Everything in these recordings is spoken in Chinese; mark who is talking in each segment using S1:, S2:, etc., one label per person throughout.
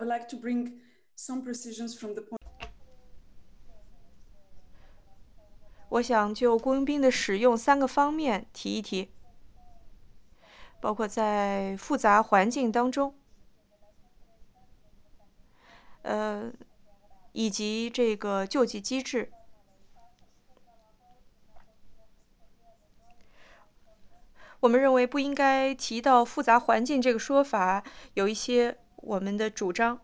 S1: would like to bring some precisions from the point.
S2: 我想就雇佣兵的使用3个方面提一提，包括在复杂环境当中，以及这个救济机制。我们认为不应该提到复杂环境这个说法，有一些我们的主张，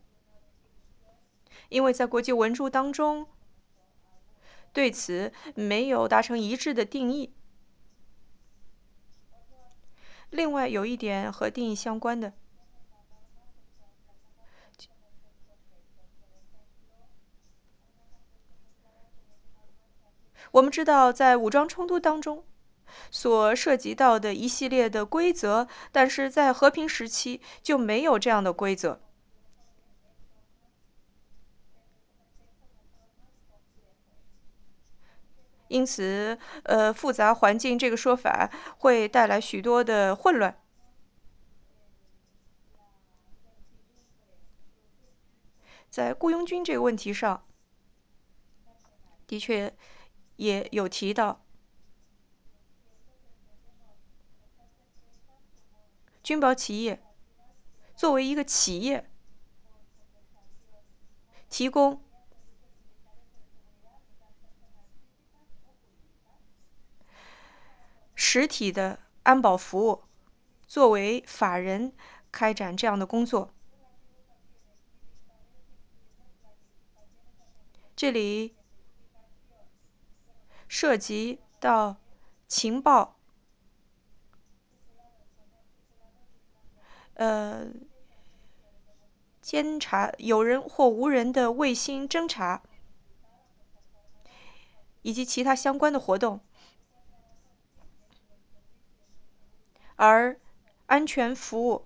S2: 因为在国际文书当中对此没有达成一致的定义。另外有一点和定义相关的，我们知道在武装冲突当中所涉及到的一系列的规则，但是在和平时期就没有这样的规则。因此，复杂环境这个说法会带来许多的混乱。在雇佣军这个问题上，的确也有提到，军保企业作为一个企业，提供实体的安保服务，作为法人开展这样的工作。这里涉及到情报，监察有人或无人的卫星侦察，以及其他相关的活动。而安全服务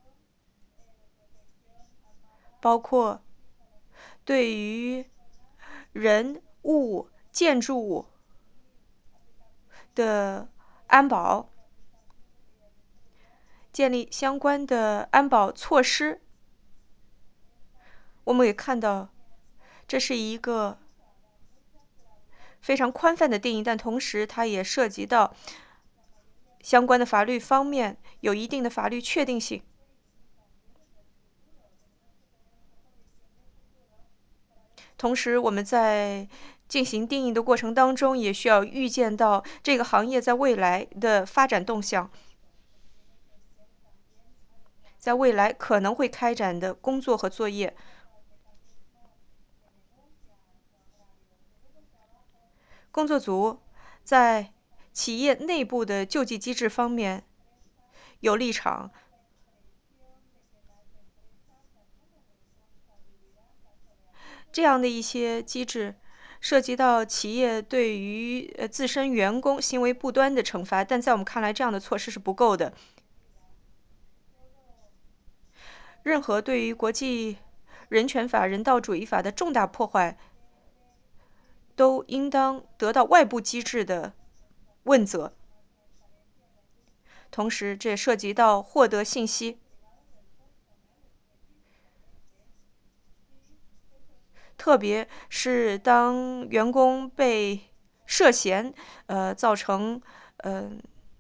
S2: 包括对于人物、建筑物的安保，建立相关的安保措施。我们也看到，这是一个非常宽泛的定义，但同时它也涉及到相关的法律方面有一定的法律确定性。同时，我们在进行定义的过程当中，也需要预见到这个行业在未来的发展动向，在未来可能会开展的工作和作业。工作组在企业内部的救济机制方面有立场，这样的一些机制涉及到企业对于自身员工行为不端的惩罚，但在我们看来，这样的措施是不够的。任何对于国际人权法、人道主义法的重大破坏，都应当得到外部机制的问责。同时，这也涉及到获得信息，特别是当员工被涉嫌造成